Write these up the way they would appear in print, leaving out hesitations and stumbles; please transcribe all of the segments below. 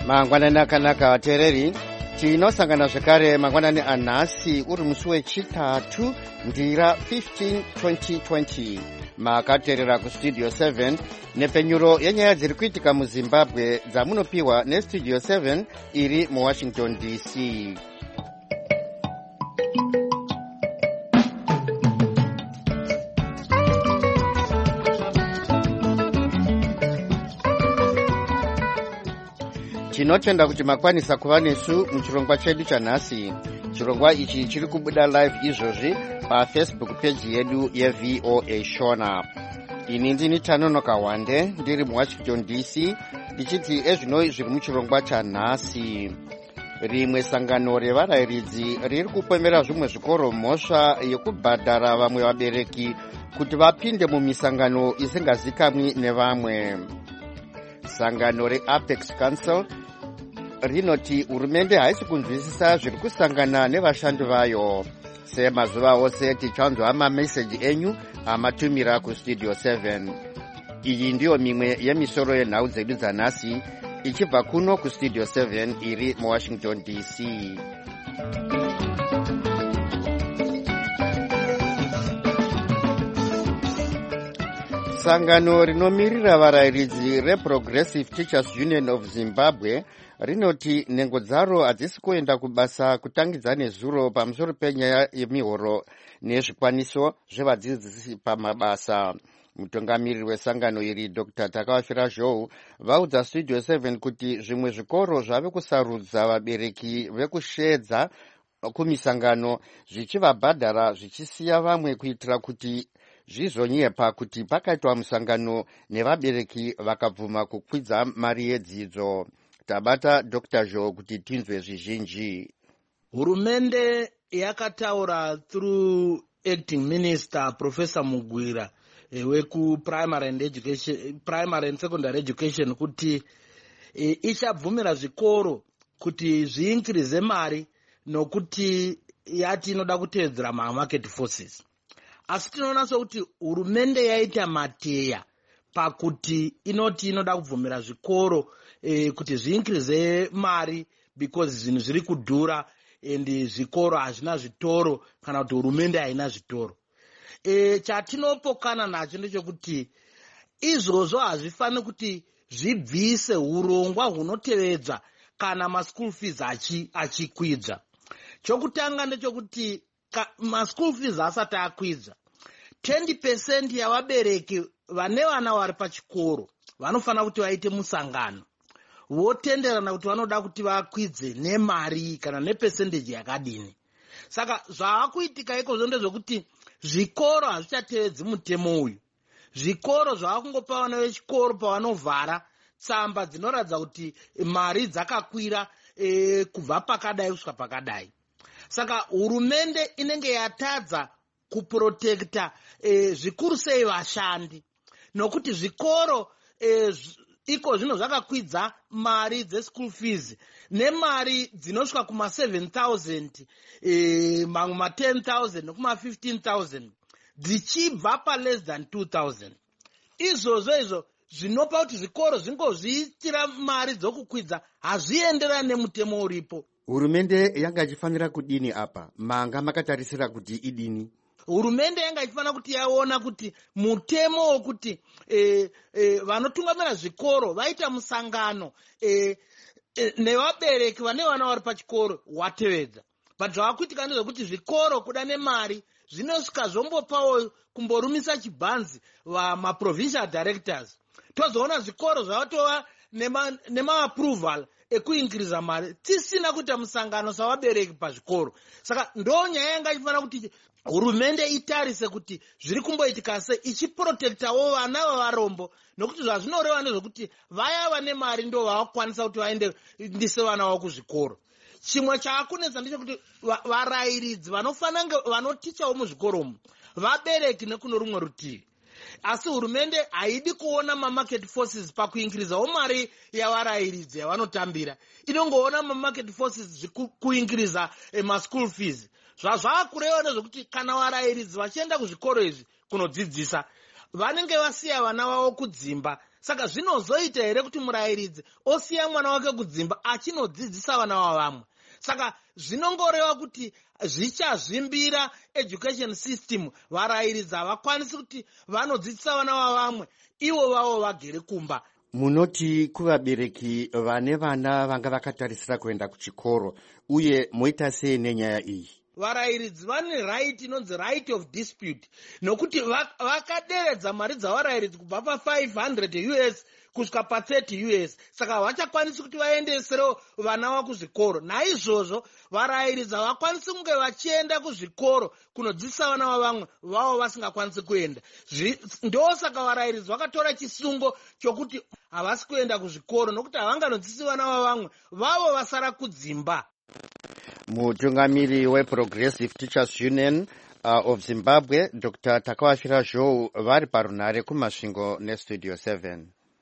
mangwanani akanaka vateereri, tinosangana zvekare mangwanani anhasi uri musi wechitatu ndira 15 2020 makateerera kustudio 7 nepenyuro yenyaya dziri kuitika muzimbabwe dzamunopiwa nestudio 7 iri muwashington dc. tinotenda kuti makwanisa kuva nesu muchirongwa chedu chanhasi. chirongwa ichi chiri kubuda live izvozvi pafacebook page yedu yevoa shona. ini ndini Tanonoka Wande ndiri muwashington dc ndichiti ezvinoi zviri muchirongwa chanhasi. rimwe sangano revarayiridzi riri kupemera zvimwe zvikoro mhosva yekubhadhara vamwe vabereki kuti vapinde mumisangano isingazikamwi nevamwe. sangano reapex council rinoti hurumende haisi kunzwisisa zviri kusangana nevashandi vayo. semazuva ose tichanzwa mameseji enyu amatumira kustudio 7. iyi ndiyo mimwe yemisoro yenhau dzedu dzanhasi ichibva kuno kustudio 7 iri muwashington dc. sangano rinomirira varayiridzi reprogressive teachers union of zimbabwe rinoti nhengo dzaro hadzisi kuenda kubasa kutangidza nezuro pamusoro penyaya yemihoro nezvikwaniso zvevadzidzisi pamabasa. mutungamiriri wesangano iri dr takavafira zhou vaudza studio 7 kuti zvimwe zvikoro zvave kusarudza vabereki vekushedza kumisangano zvichivabhadhara zvichisiya vamwe kuitira kuti zvizonyepa kuti pakaitwa musangano nevabereki vakabvuma kukwidza mari yedzidzo. tabata dr zhou kuti tinzwe zvizhinji. hurumende yakataura through acting minister professor Mugwira wekuprimary and secondary education kuti ichabvumira zvikoro kuti zviinkirize mari nokuti yati inoda kuteedzera market forces. asi tinoona sokuti hurumende yaita mateya pakuti inoti inoda kubvumira zvikoro kuti zviinkirize mari because zvinhu zviri kudhura and zvikoro hazvina zvitoro kana kuti hurumende haina zvitoro. chatinopokana nacho ndechekuti izvozvo hazvifaniri kuti zvibvise urongwa hunotevedza kana maschool fees achikwidza. chokutanga ndechekuti maschool fees asati akwidza 20% yavabereki vane vana vari pachikoro vanofanira kuti vaite musangano votenderana kuti vanoda kuti vakwidze nemari kana nepercentage yakadini. saka zvaakuitika ikozvo ndezvekuti zvikoro hazvichatevedzi mutemo uyu. zvikoro zvaakungopa vana vechikoro pavanovhara tsamba dzinoratidza kuti mari dzakakwira kubva pakadai kusvika pakadai. saka hurumende inenge yatadza kuprotekta zvikuru sei vashandi nokuti zvikoro iko zvino zvakakwidza mari dzeschool fees nemari dzinosvika kuma7,000 mamwe ma10,000 nekuma15,000 dzichibva paless than 2,000. izvozvo zvinopa kuti zvikoro zvingozviitira mari dzokukwidza hazvienderani nemutemo uripo. hurumende yanga ichifanira kudini apa? manga makatarisira kuti idini? hurumende yanga ichifanira kuti yaona kuti mutemo wokuti vanotungamira zvikoro vaita musangano nevabereki vane vana vari pachikoro watevedza. but zvavakuitika ndezvekuti zvikoro kuda nemari zvinosvika zvombopawo kumborumisa chibhanzi vamaprovincial directors. tozoona zvikoro zvavatova nemaapproval ekuinkiriza mari tisina kuita musangano savabereki pazvikoro. saka ndo nyaya yanga ichifanira kuti hurumende itarise kuti zviri kumboitika se ichiprotektawo vana vavarombo nokuti zvazvinoreva ndezvekuti vaya vane mari ndo vakwanisa kuti vaendese vana vavo kuzvikoro. chimwe chaakunetsa ndechekuti varayiridzi vanotichawo muzvikoromo vabereki nekuno rumwe rutivi. asi hurumende haidi kuona mamarket forces pakuinkirizawo mari yavarayiridzi yavanotambira. inongoona mamarket forces kuinkiriza maschool fees. zvazvaakureva nezvekuti kana varayiridzi vachienda kuzvikoro izvi kunodzidzisa vanenge vasiya vana vavo kudzimba Saka zvinozoita here kuti murayiridzi osiya mwana wake kudzimba achinodzidzisa vana vavamwe? Saka zvinongoreva kuti zvichazvimbira education system. Varayiridzi havakwanisi kuti vanodzidzisa vana vavamwe, ivo vavo vagere kumba. Munoti kuvabereki vane vana vanga vakatarisira kuenda kuchikoro, uye moita sei nenyaya iyi? Varayiridzi vane right inonzi right of dispute, nokuti vakaderedza mari dzavarayiridzi kubva pa$500 US kusvika pa$30 US. Saka havachakwanisi kuti vaendeserewo vana vakuzvikoro. Naizvozvo varayiridzi havakwanisi kunge vachienda kuzvikoro kunodzidzisa vana vavamwe vavo vasingakwanisi kuenda. Ndosaka varayiridzi vakatora chisungo chokuti havasi kuenda kuzvikoro nokuti havanganodzidzisi vana vavamwe vavo vasara kudzimba. Mutungamiri weProgressive Teachers Union of Zimbabwe, Dr. Takawashira Zhou, vari parunare kumasvingo neStudio 7.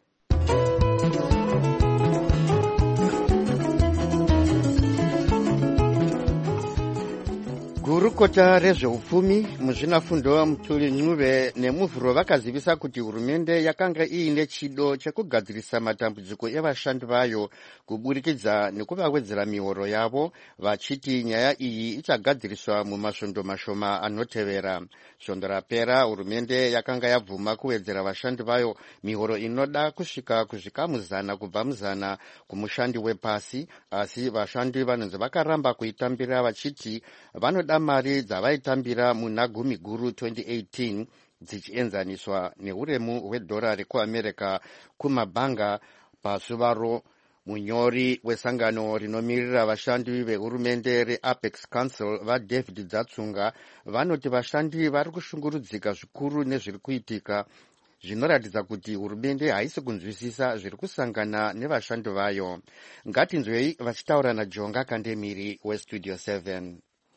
Gurukota rezveupfumi muzvinafundo Mutuli Ncube neMuvhuro vakazivisa kuti hurumende yakanga iine chido chekugadzirisa matambudziko evashandi vayo kuburikidza nekuvawedzera mihoro yavo, vachiti nyaya iyi ichagadziriswa mumasvondo mashoma anotevera. Svondo rapera hurumende yakanga yabvuma kuwedzera vashandi vayo mihoro inoda kusvika kuzvikamu 100 kubva mu100 kumushandi wepasi, asi vashandi vanonzi vakaramba kuitambira vachiti vanoda mari dzavaitambira muna Gumi Guru 2018 dzichienzaniswa neuremu hwedhora rekuAmerica kumabhanga pasuvaro. Munyori wesangano rinomirira vashandi vehurumende reApex Council vaDavid Dzatsunga vanoti vashandi vari kushungurudzika zvikuru nezviri kuitika, zvinoratidza kuti hurumende haisi kunzwisisa zviri kusangana nevashandi vayo. Ngatinzwei vachitaura naJonga Kandemiri weStudio 7.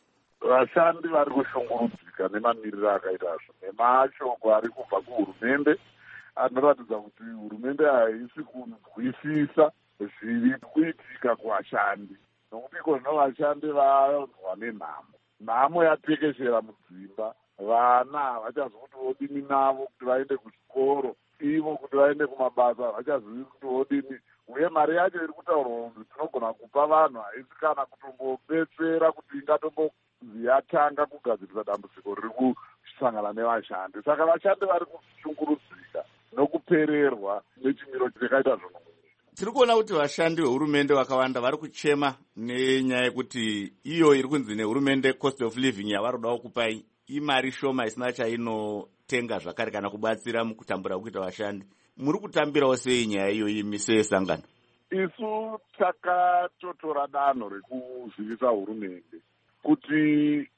Vashandi vari kushungurudzika nemamiriro akaitazvo nemashoko ari kubva kuhurumende anoratidza kuti hurumende haisi kunzwisisa zviri kuitika kuvashandi, nokuti iko vashandi vanzwa nenhamo yatekeshera mudzimba. Vana havachazivi kuti vodini navo kuti vaende kuchikoro, ivo kuti vaende kumabasa havachazivi kuti vodini, uye mari yacho iri kutaurwa kuti tinogona kupa vanhu haisi kana kutombobetsera kuti ingatomboyatanga kugadzirisa dambudziko riri kusangana nevashandi. Saka vashandi vari kushungurudzika nokupererwa nechimiro chakaita zvino. Tiri kuona kuti vashandi vehurumende vakawanda vari kuchema nenyaya yekuti iyo iri kunzi nehurumende cost of living yavari kudawo kupai imari shoma isina chainotenga zvakare kana kubatsira mukutambura kuita vashandi. Muri kutambirawo sei nyaya iyoyi misesangano? Isu takatotora danho rekuzivisa hurumende kuti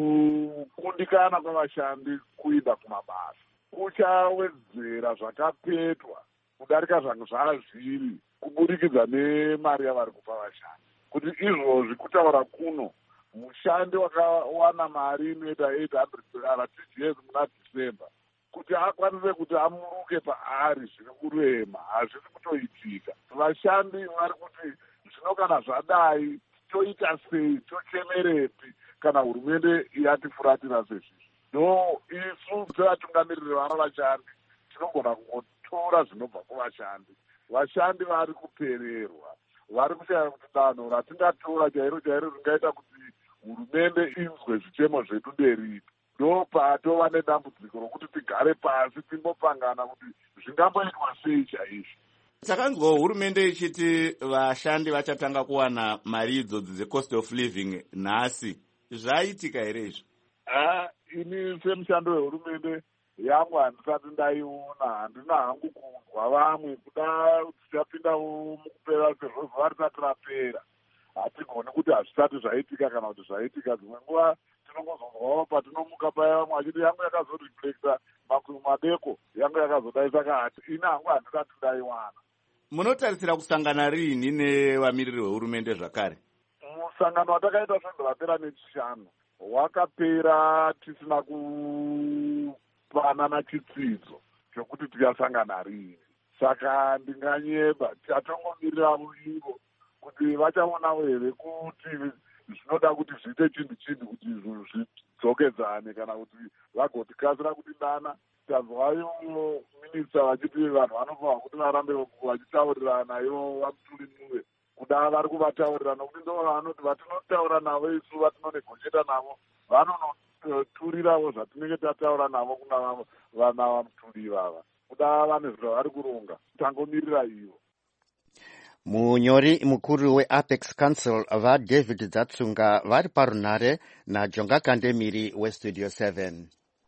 kukundikana kwavashandi kuida kumabasa kuchawedzera zvakapetwa kudarika zvangu zvazviri kuburikidza nemari yavari kupa vashandi. Kuti izvozvi kutaura kuno, mushandi wakawana mari inoita $800 TGS muna December, kuti akwanise kuti amuruke paari zviri kurema hazvisi kutoitika. Vashandi vari kuti zvino kana zvadai toita sei, tochemerepi kana hurumende yatifuratira sezvizvi. No, isu sevatungamiriri vana vashandi tinogona kungotora zvinobva kuvashandi. Vashandi vari kupererwa, vari kushaya kuti danho ratingatora chairo ringaita kuti hurumende inzwe zvichemo zvedu nderipi. Ndo patova nedambudziko rokuti tigare pasi timbopangana kuti zvingamboitwa sei chaizvo. Takanzwa hurumende ichiti vashandi vachatanga kuwana mari idzodzi dzecost of living nhasi. Zvaitika here izvo? Ini semushando wehurumende yangu handisati ndaiona, handina hangu kunzwa vamwe kuda tichapindawo mukupera sezvo zuva risati rapera. Hatigoni kuti hazvisati zvaitika kana kuti zvaitika. Dzimwe nguva tinongozonzwawo patinomuka paya vamwe achiti yangu yakazoreflecta madeko yangu yakazodai. Saka hati ini hangu handisati ndaiwana. Munotarisira kusangana rini nevamiriri vehurumende zvakare? Musangano watakaita svondo rapera nechishanu wakapera tisina kupanana chitsidzo chokuti tichasangana rini. Saka ndinganyeba tatongomirira ivo kuti vachaonawo here kuti zvinoda kuti zviite chinhu kuti zvidzokedzane kana kuti vagotikasira kuti dana. Tazwayo minista vachiti vanhu vanofanwa kuti varambe vachitaurirana ivo vamutulinuve kudava vari kuvataurirana kuti ndo vanoti vatinotaura navo isu vatinonegosheta navo vanonoturirawo zvatinenge tataura navo kuna vana vamutuli vava kudava vane zviro vari kuronga tangomirira ivo. Munyori mukuru weApex Council vaDavid Dzatsunga vari parunhare naJonga Kandemiri weStudio 7.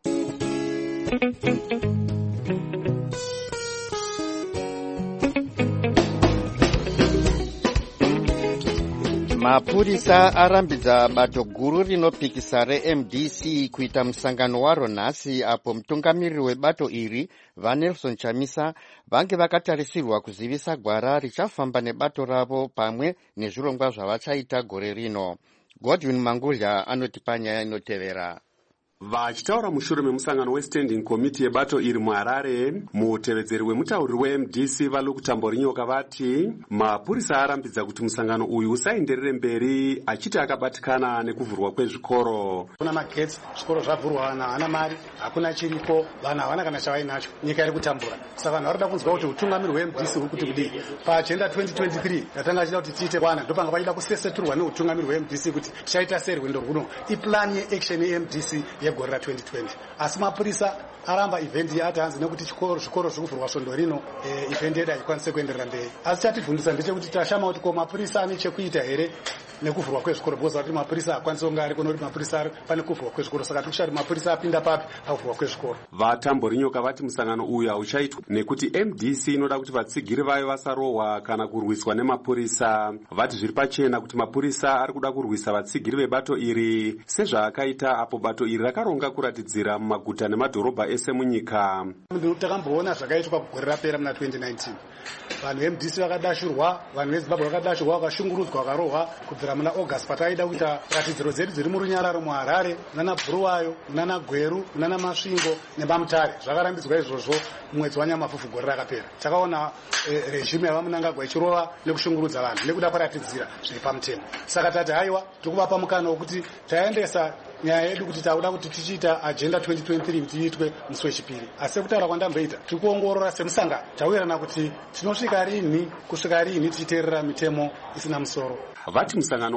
Mapurisa arambidza bato guru rinopikisa reMDC kuita musangano waro nhasi apo mutungamiriri webato iri vaNelson Chamisa vange vakatarisirwa kuzivisa gwara richafamba nebato ravo pamwe nezvirongwa zvavachaita gore rino. Godwin Mangulya anotipa nyaya inotevera. Vachitaura mushure memusangano westanding committee yebato iri muHarare, mutevedzeri wemutauriri weMDC vaLuke Tamborinyoka vati mapurisa arambidza kuti musangano uyu usaenderere mberi achiti akabatikana nekuvhurwa kwezvikoro. Kuna magetsi zvikoro zvavhurwa, vanhu havana mari, hakuna chiriko, vanhu havana kana chavainacho, nyika iri kutambura. Saka vanhu varikuda kunzwa kuti utungamiri hweMDC uri kuti kudii. Paagenda 2023 yatanga achida kuti tiite kwana ndopanga vachida kuseseturwa neutungamiri hweMDC kuti tichaita sei rwendo rwuno. Iplan yeaction yeMDC yegore ra2020. Asi mapurisa aramba event yati hanzi nekuti zvikoro zviri kuvhurwa svondo rino event yedu haikwanise kuenderera mberi. Asi chativhundisa ndechekuti tashama kuti ko mapurisa ane chekuita here nekuvhurwa kwezvikoro, because kuti mapurisa akwanise kunge ari kuno kuti mapurisa pane kuvhurwa kwezvikoro, saka tikushati mapurisa apinda papi pakuvhurwa kwezvikoro. VaTamborinyoka vati musangano uyu hauchaitwa nekuti MDC inoda kuti vatsigiri vayo vasarohwa kana kurwiswa nemapurisa. Vati zviri pachena kuti mapurisa ari kuda kurwisa vatsigiri vebato iri sezvaakaita apo bato iri rakaronga kuratidzira mumaguta nemadhorobha ese munyika. Takamboona zvakaitwa kugore rapera muna 2019. Vanhu veMDC vakadashurwa, vanhu veZimbabwe vakadashurwa, vakashungurudzwa, vakarohwa kubvira muna August pataida kuita ratidziro dzedu dziri murunyararo muHarare, munana Bhuruwayo, munana Gweru, munana Masvingo neMamutare. Zvakarambidzwa izvozvo mumwedzi waNyamavhuvhu gore rakapera. Takaona regime yavaMunangagwa ichirova nekushungurudza vanhu nekuda kwaratidzira zviri pamutemo. Saka tati haiwa tikuvapa mukana wekuti taendesa nyaya yedu kuti tauda kuti tichiita agenda 2023 kuti iitwe musi wechipiri. Asi kutaura kwandamboita tiri kuongorora semusangano tawirana kuti tinosvika rini kusvika rini tichiteerera mitemo isina musoro. Vati musangano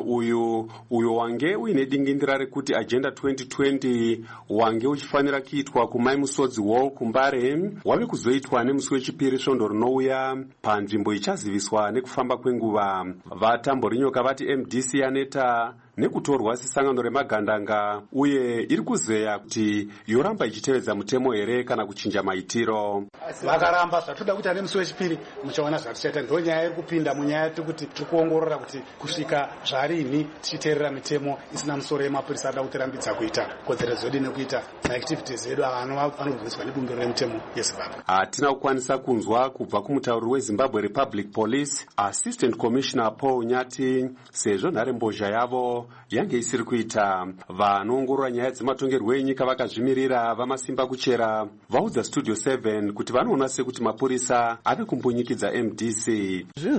uyo wange uine dingindira rekuti agenda 2020 wange uchifanira kuitwa kuMai Musodzi Hall kuMbare wave kuzoitwa nemusi wechipiri svondo rinouya panzvimbo ichaziviswa nekufamba kwenguva. VaTamborinyoka vati MDC yaneta nekutorwa sesangano remagandanga uye iri kuzeya kuti yoramba ichitevedza mutemo here kana kuchinja maitiro. Vakaramba zvatoda kuita nemusi wechipiri muchaona zvatichaita. Ndo nyaya iri kupinda munyaya kuti tiri kuongorora kuti kusvika zvarini tichiteerera mitemo isina musoro yemapurisa ada kutirambidza kuita kodzero dzedu nekuita maactivities edu anorwiswa nebumbiro remutemo yeZimbabwe. Hatina kukwanisa kunzwa kubva kumutauriri weZimbabwe Republic Police Assistant Commissioner Paul Nyati sezvo nharembozha yavo yange isiri kuita. Vanoongorora nyaya dzematongerwo enyika vakazvimirira vamasimba kuchera vaudza Studio 7 kuti vanoona sekuti mapurisa ave kumbunyikidza MDC. Zvinhu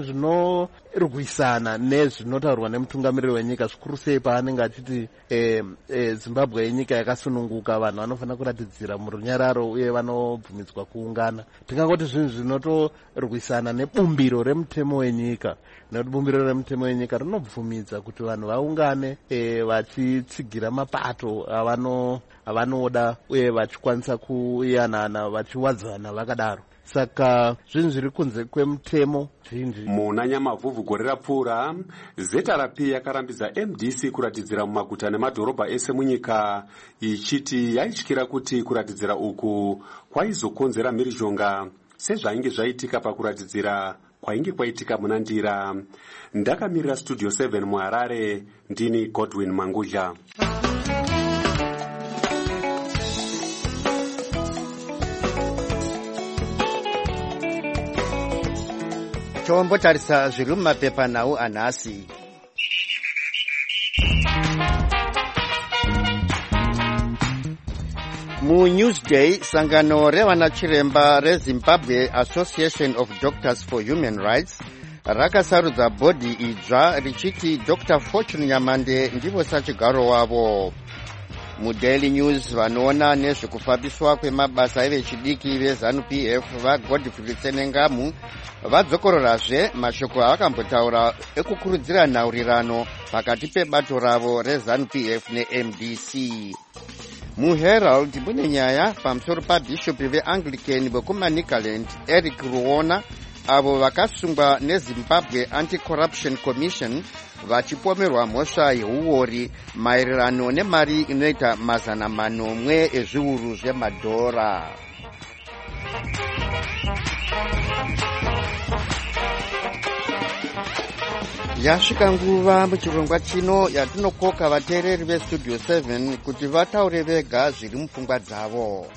zvinorwisana nezvinotaurwa nemutungamiriri wenyika zvikuru sei paanenge achiti Zimbabwe yenyika yakasununguka, vanhu vanofanira kuratidzira murunyararo uye vanobvumidzwa kuungana. Tingangoti zvinhu zvinotorwisana nebumbiro remutemo wenyika, nekuti bumbiro remutemo wenyika rinobvumidza kuti vanhu vaungane vachitsigira mapato avanoda uye vachikwanisa kuyanana vachiwadzana vakadaro. Saka zvinhu zviri kunze kwemutemo zvinji. Muna Nyamavhuvhu gore rapfuura ZRP yakarambidza MDC kuratidzira mumaguta nemadhorobha ese munyika ichiti yaityira kuti kuratidzira uku kwaizokonzera mhirizhonga sezvainge zvaitika pakuratidzira kwainge kwaitika muna Ndira. Ndakamirira Studio 7 muHarare, ndini Godwin Mangudya. Tombotarisa zviri mumapepanhau anhasi. MuNewsday, sangano revanachiremba reZimbabwe Association of Doctors for Human Rights rakasarudza bhodhi idzva richiti Dr. Fortune Nyamande ndivo sachigaro wavo. MuDaily News vanoona nezvekufambiswa kwemabasa evechidiki veZANU-PF vaGodfrey Tsenengamu vadzokororazve mashoko avakambotaura ekukurudzira nhaurirano pakati pebato ravo reZANU-PF neMDC. MuHerald mune nyaya pamusoro pabhishopi veAnglican vekuManicaland Eric Ruona avo vakasungwa neZimbabwe Anti-Corruption Commission vachipomerwa mhosva yeuori maererano nemari inoita 400 ezviuru zvemadhora. Yasvika nguva muchirongwa chino yatinokoka vateereri veStudio 7 kuti vataure vega zviri mupfungwa dzavo.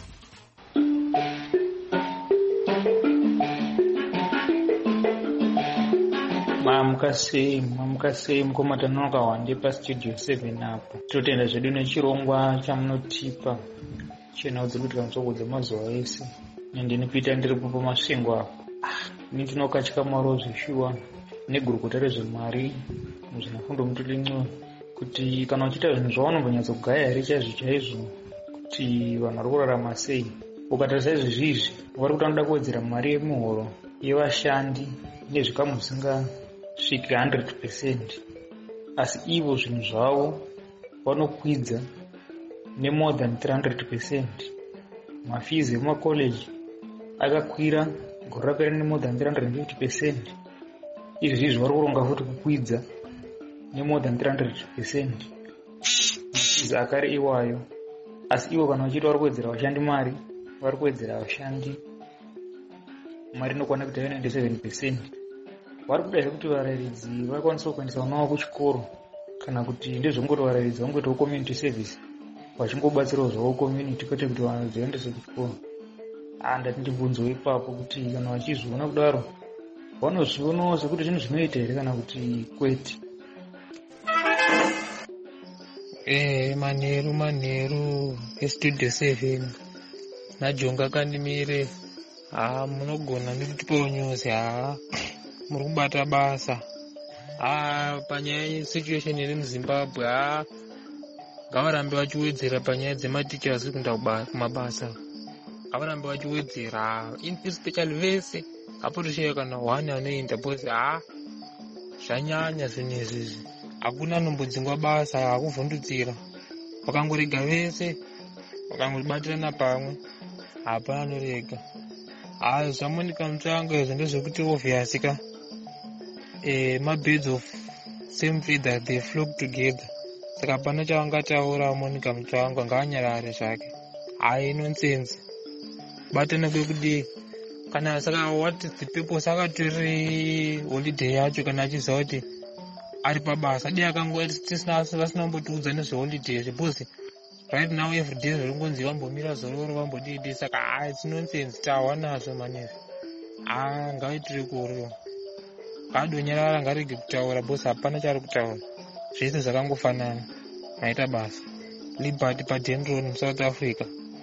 Mwamukasei mukomatanoka wande paStudio 7 apo. Totenda zvedu nechirongwa chamunotipa chenaudzi kuti kamutsoko dzemazuva ese. Ndinopita ndiripo pamasvingo apo. Ndinokatya mwaro zveshuwa negurukota rezvemari muzvinafundo mutolin'o kuti kana uchiita zvinhu zvaunombonyatso kugaya here chaizvo kuti vanhu vari kurarama sei. Ukatarisa izvizvi vari kutoda kuwedzera mari yemuhoro yevashandi nezvikamu zvisingasviki 100%, asi ivo zvinhu zvavo vanokwidza nemore than 300%. Mafizi emumakoleji akakwira gore rapera nemore than 350%. Izvi vari kuronga futi kukwidza nemore than 300%. Mafizi akare iwayo, asi ivo kana vachiti vari kuwedzera vashandi mari, vari kuwedzera vashandi mari inokwana kuti 97%. Vari kuda kuti varayiridzi vakwanise kuendesa vana vavo kuchikoro, kana kuti ndezvongoti varayiridzi vangoitawo community service vachingobatsirawo zvavo community kwete kuti vanhu dziendese kuchikoro. Ndati ndibvunzewo ipapo kuti kana vachizviona kudaro vanozvionawo sekuti zvinhu zvinoita here kana kuti kwete. Manheru eStudio 7 naJonga Kandimire. Munogona ndikutipawo news. Muri kubata basa. Panyaya yesituation iri muZimbabwe, ngavarambe vachiwedzera panyaya dzematichers kuenda kumabasa. Ngavarambe vachiwedzera, especially vese apotosheya kana 1 anoenda bhozi. Zvanyanya zvinhu izvi. Hakuna anombodzingwa basa, hakuvhundutsira. Vakangorega vese, vakangobatirana pamwe, hapana anorega. Zvamonika Mutsvango izvo ndezvekuti obvious ka birds of same feather they flock together. Saka hapana chavangataura Monica Mutsvango, ngaanyarare zvake. Nonsense. Batana kwekudii. Kana saka what is the purpose akatori holiday yacho kana achiziva kuti ari pabasa. Dei akangosina vasina nezveholiday because right now every day zviringonzi vambomira zororo vambodidi. Saka it's nonsense. Tawa nazvo manezi. Ngaitire kuriwa. Ngadonyarara ngarege kutaura bosi hapana chaari kutaura. Zvese zvakangofanana. Maita basa. Liberty paDenron South Africa.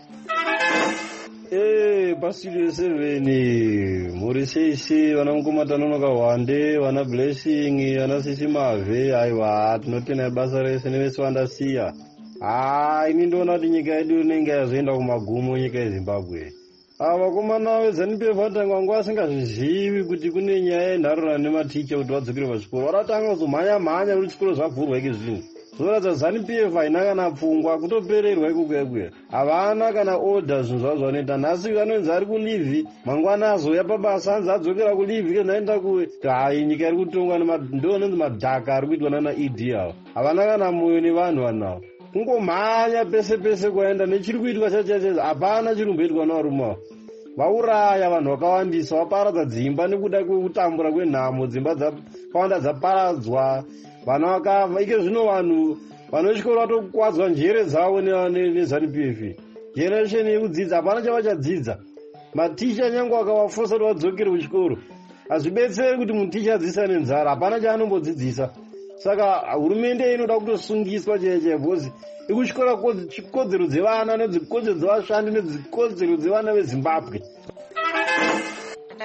paStudio 7 muri seisi vana mukomatanonoka wande vana blessing vana sisi mave. Aiwa tinotenda basa rese nevese vandasiya. Ini ndoona kuti nyika yedu inenge yazoenda kumagumo nyika yeZimbabwe. Vakomana veZANU-PF vatanga nguva asingazvizivi kuti kune nyaya yenharaunda nematicha kuti vadzokere pachikoro. Varatanga kuzomhanya kuti chikoro zvavhurwa iki zvinhu. Zoratidza ZANU-PF haina kana pfungwa kutopererwa ikukekwe. Havana kana order zvinhu zvavo zvanoita. Nhasi vanonzi ari kulivhi, mangwana azoya pabasa anzi adzokera kulivhi kenaenda kuwe. Nyika iri kutongwa ndononzi madhaka ari kuitwa nana ED avo. Havana kana moyo nevanhu vanavo. Kungomhanya pese pese kwaenda nechiri kuitwa chacho hapana chiri kumboitwa navarume avo. Vauraya vanhu vakawandisa, vaparadza dzimba nekuda kwekutambura kwenhamo, dzimba dzakawanda dzaparadzwa, vana vakafa. Ike zvino vanhu vanochikoro vatokwadzwa njere dzavo neZANU-PF. Generation yekudzidza hapana chavachadzidza. Maticha nyange akavafosa kuti vadzokere kuchikoro, hazvibetseri kuti muticha adzidzisa nenzara, hapana chaanombodzidzisa. Saka hurumende inoda kutosungiswa chaiye bhozi ikuchikora kodzero dzevana nedzikodzero dzevashandi nedzikodzero dzevana veZimbabwe.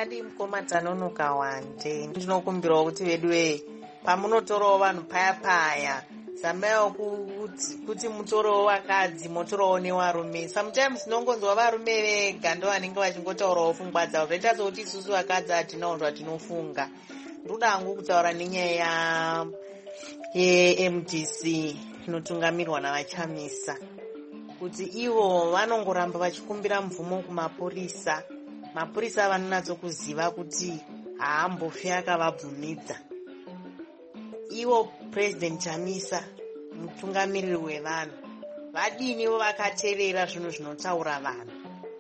Makadi mukoma Tanonoka Wande. Ndinokumbirawo kuti vedu pamunotorawo vanhu paya zamaiwo kuti mutorewo vakadzi mutorewo nevarume. Sometimes tinongonzwa varume vega ndo vanenge vachingotaurawo pfungwa dzavo zvoita sokuti isusu vakadzi hatinawo zvatinofunga. Ndoda hangu kutaura nenyaya yeMDC inotungamirwa navaChamisa kuti ivo vanongoramba vachikumbira mvumo kumapurisa. Mapurisa vanonatsokuziva kuti haambofi akavabvumidza. Ivo President Chamisa mutungamiriri wevanhu vadiniwo vakatevera zvinhu zvinotaura vanhu.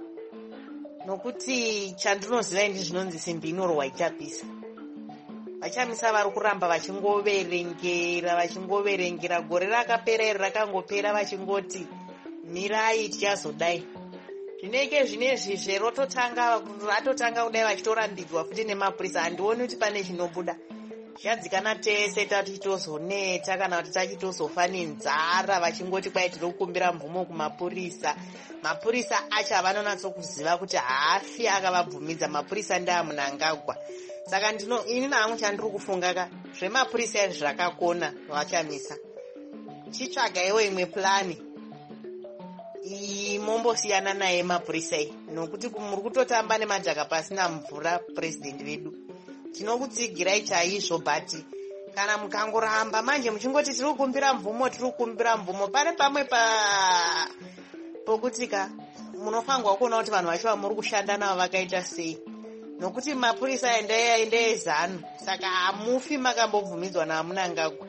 Nokuti chandinoziva indi zvinonzi simbi inorwa ichapisa. VaChamisa vari kuramba vachingoverengera gore rakapera iri rakangopera vachingoti mirai tichazodai. Zvinenge zvinezvi zverototanga kudai vachitorambidzwa futi nemapurisa. Handioni kuti pane chinobuda. Zvadzikana tese tachitozoneta kana kuti tachitozofa nenzara vachingoti kwai tiri kukumbira mvumo kumapurisa. Mapurisa acho vanonatsokuziva kuti haafi akavabvumidza. Mapurisa ndeamunangagwa. Saka ini nangu chandiri kufunga zvemapurisa izvi zvakakona vaChamisa. Chitsvaga iwo imwe plani mombosiyana naye mapurisa iyi nokuti muri kutotamba nemadhaka pasina mvura president vedu. Tinokutsigirai chaizvo but kana mukangoramba manje muchingoti tiri kukumbira mvumo pane pamwe pokutika munofangwa kuona kuti vanhu vacho vamuri kushanda navo vakaita sei. Nokuti mapurisa endezano saka hamufi makambobvumidzwa namunangagwa.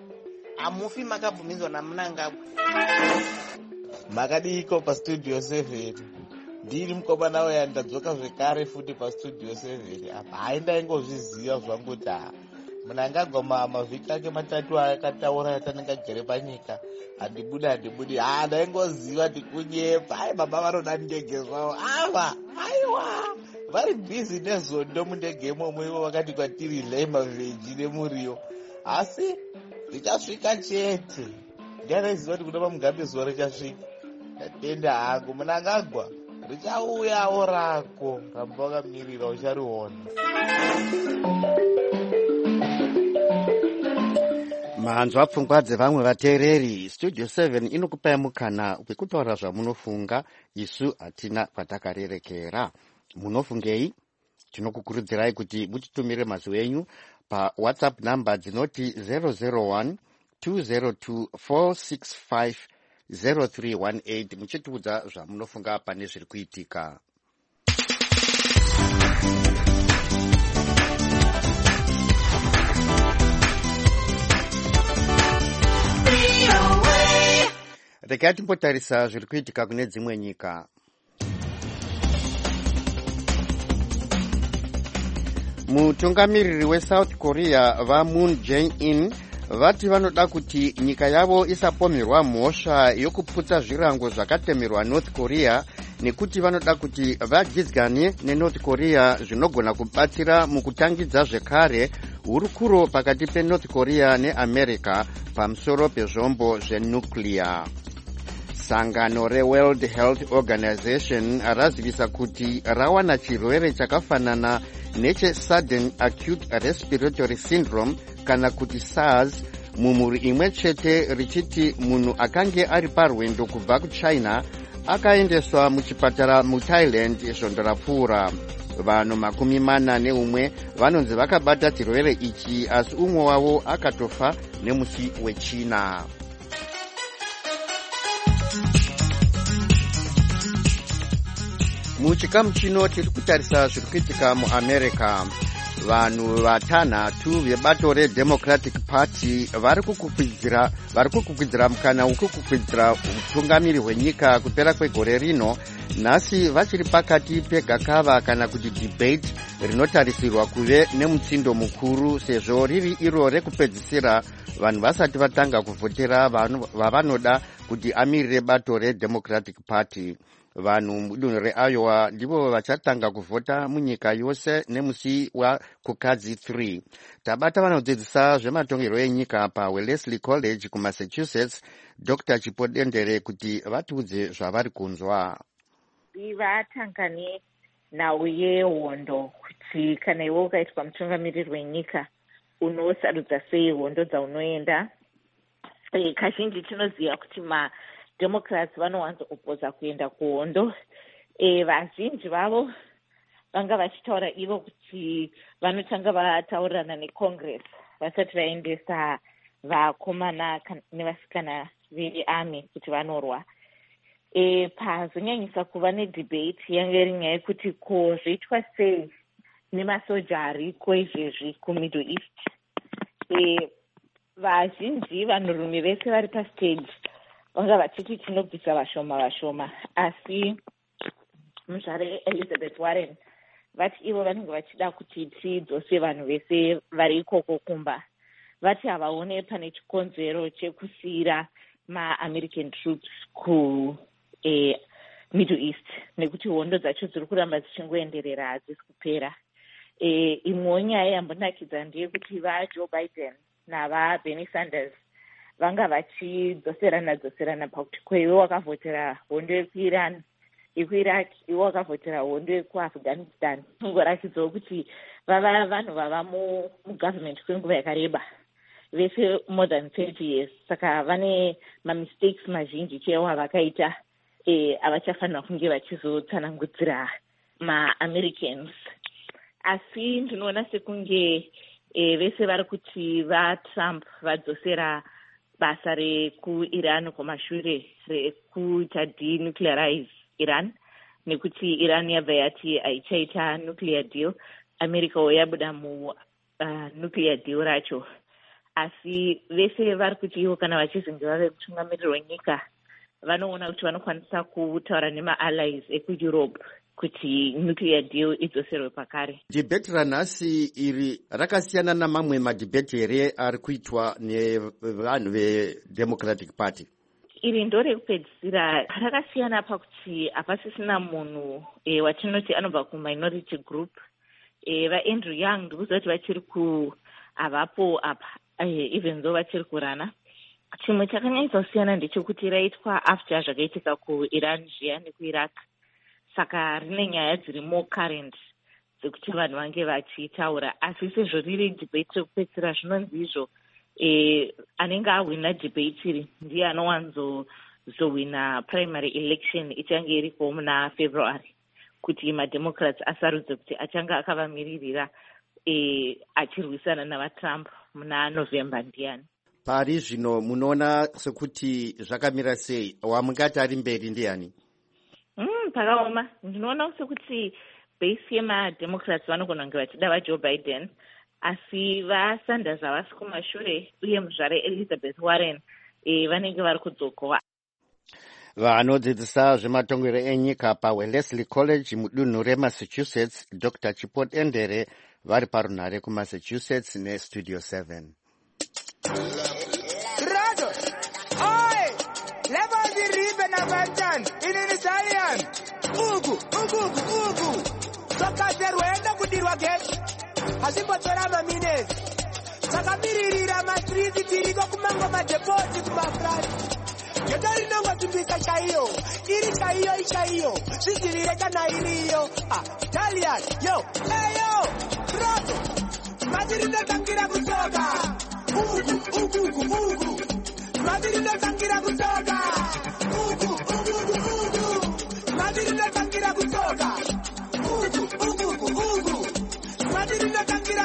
Makadiko pastudio 7 ndiri mukomana uya ndadzoka zvekare futi pastudio 7 apa haindaingozviziva zvangu kuti Munangagwa mavhiki ake matatu akataura yatanenge agere panyika handibudi ndaingoziva kuti kunyepa baba varoda ndege zvavo ava aiwa vari bhizi nezondo mundege imomo ivo vakati kwatiri lei mavheji nemuriwo asi richasvika chete ndianaiziva kuti kuda pamugambe zuva richasvika ndatenda hangu Munangagwa richauyawo rako ramba wakamirira uchariona. Mahanzwa pfungwa dzevamwe vateereri. Studio 7 inokupai mukana wekutaura zvamunofunga, isu hatina kwatakarerekera. Munofungei? Tinokukurudzirai kuti mutitumire mazwi enyu pa WhatsApp number dzinoti 001 202 465 0318 muchitiudza zvamunofunga pane zviri kuitika. Regai timbotarisa zviri kuitika kune dzimwe nyika. Mutungamiriri weSouth Korea vaMoon Jae-in vati vanoda kuti nyika yavo isapomerwa mhosva yokuputsa zvirango zvakatemerwa North Korea nekuti vanoda kuti vadyidzane neNorth Korea zvinogona kubatsira mukutangidza zvekare hurukuro pakati peNorth Korea neAmerica pamusoro pezvombo zvenuclear. Sangano reWorld Health Organization razivisa kuti rawana chirwere chakafanana neche-Sudden Acute Respiratory Syndrome kana kuti SARS mumhuri imwe chete richiti munhu akange ari parwendo kubva kuChina akaendeswa muchipatara muThailand svondo rapfuura. Vanhu 41 vanonzi vakabata chirwere ichi asi umwe wavo akatofa nemusi weChina. Muchikamu chino tiri kutarisa zviri kuitika muAmerica. Vanhu vatanhatu vebato reDemocratic Party vari kukwidzira mukana wekukwidzira utungamiri hwenyika kupera kwegore rino, nhasi vachiri pakati pegakava kana kuti debate rinotarisirwa kuve nemutsindo mukuru sezvo riri iro rekupedzisira vanhu vasati vatanga kuvhotera vavanoda kuti amirire bato reDemocratic Party. Vanhu mudunhu reIowa ndivo vachatanga kuvhota munyika yose nemusi wakukadzi 3. Tabata vanodzidzisa zvematongerwo enyika paWellesley College kuMassachusetts, Dr. Chipodendere kuti vatiudze zvavari kunzwa. Vatanga nhau yehondo kuti kana iwe ukaitwa mutungamiriri wenyika unosarudza sei hondo dzaunoenda. Kazhinji tinoziva kuti mademocrats vanowanzokupoza kuenda kuhondo. Vazhinji vavo vanga vachitaura ivo kuti vanotanga vataurirana necongress vasati vaendesa vakomana nevasikana vearmy kuti vanorwa. Pazonyanyisa kuva nedebate yanga iri nyaya yekuti ko zvoitwa sei nemasoja ariko izvezvi kumiddle east. Vazhinji vanhurume vese vari pastage vanga vachiti tinobvisa vashoma, asi muzvare Elizabeth Warren vati ivo vanenge vachida kuti tidzose vanhu vese vari ikoko kumba. Vati havaone pane chikonzero chekusiyira maamerican troops Middle East nekuti hondo dzacho dziri kuramba dzichingoenderera hadzisi kupera. Imwewo nyaya yambonakidza ndeyekuti vaJoe Biden navaBernie Sanders vanga vachidzoserana pakuti kweiwe wakavhotera hondo yekuIran, yekuIraq, iwe wakavhotera hondo yekuAfghanistan. Ingoratidzawo kuti vava vanhu vava mugovernment kwenguva yakareba, vese more than 30 years. Saka vane mamistakes mazhinji chaiwo avakaita avachafanira kunge vachizotsanangudzira maAmericans. Asi ndinoona sekunge vese vari kuti vaTrump vadzosera basa rekuIran kumashure rekuita denuclearize Iran, nekuti Iran yabva yati haichaita nuclear deal, Americawo yabuda nuclear deal racho. Asi vese vari kuti ivo kana vachizonge vave mutungamiriri wenyika vanoona kuti vanokwanisa kutaura nemaallies ekuEurope kuti nuclear deal idzoserwe pakare. Debate ranhasi iri rakasiyana namamwe madebate here ari kuitwa nevanhu veDemocratic Party. Iri ndorekupedzisira rakasiyana pakuti hapasisina munhu watinoti anobva kuminority group. VaAndrew Young ndikuziva kuti vachiri havapo apa even though vachiri kurana. Chimwe chakanyanyisa kusiyana ndechekuti raitwa after zvakaitika kuIran zviya nekuIraq. Saka rine nyaya dziri more current dzekuti vanhu vange vachitaura. Asi sezvo riri debate rekupedzisira zvinonzi izvo anenge ahwina debate iri ndiye anowanzowina primary election ichange iriko muna February kuti maDemocrats asarudze kuti achange akavamiririra achirwisana navaTrump muna November ndiani. Pari zvino munoona sekuti zvakamira sei? Wamungati ari mberi ndiani? Pakaoma ndinoona sekuti base yemademocrats vanogona kunge vachida vaJoe Biden, asi vaSanders havasi kumashure uye muzvare Elizabeth Warren vanenge vari kudzokowa. Vanodzidzisa zvematongero enyika paWellesley College mudunhu reMassachusetts, Dr. Chipot Endere vari parunhare kuMassachusetts neStudio 7. Sokaserwenda kudirwa geti hasimbotora maminezi sakamiririra mastriti tiriko kumango madhepoti kumafrati geto rinongotimbisa chaiyo iri chaiyo ichaiyo zvidzivire kana iriyo italian yo eyo roto mati rinotangira kutoka ugu mati rinotangira kutoka ugu mati rinotangira kutoka rinotangira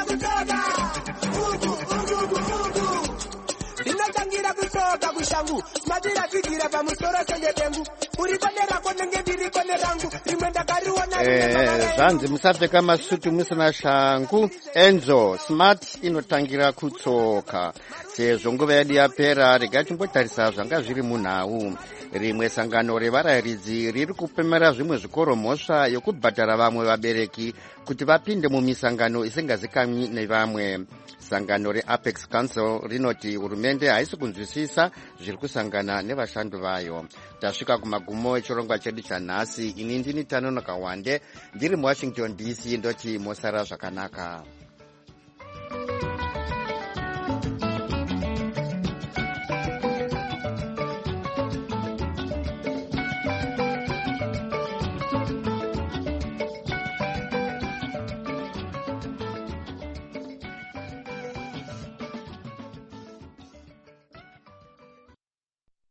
kutoka kushangu matiratsigira pamusoro sengepengu uri kone rako nenge ndiri kone rangu rimwe ndakariona zvanzi musapfeka masutu musina shangu. Enzo smart inotangira kutsoka. Sezvo nguva yedu yapera, regai timbotarisa zvanga zviri munhau. Rimwe sangano revarayiridzi riri kupemera zvimwe zvikoro mhosva yokubhadhara vamwe vabereki kuti vapinde mumisangano isingazikamwi nevamwe. Sangano reApex Council rinoti hurumende haisi kunzwisisa zviri kusangana nevashandi vayo. Tasvika kumagumo echirongwa chedu chanhasi. Ini ndini Tanonoka Wande ndiri muWashington DC, ndoti mosara zvakanaka.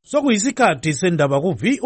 sokuyisikhathi sendaba ku